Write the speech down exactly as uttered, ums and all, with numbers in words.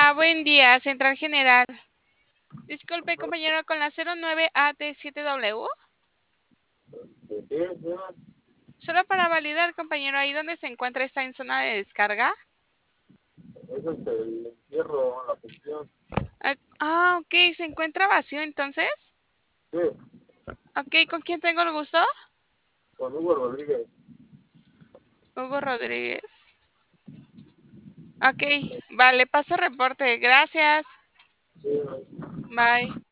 Hola, buen día, Central General. Disculpe, compañero, con la cero nueve A T siete W. ¿De qué, señora? Solo para validar, compañero, ahí donde se encuentra está en zona de descarga. Ese es el entierro, la función. Ah, ah, ok, se encuentra vacío entonces. Sí, Ok, ¿con quién tengo el gusto? con Hugo Rodríguez. Hugo Rodríguez. Ok, vale, paso reporte. Gracias. Sí, Bye.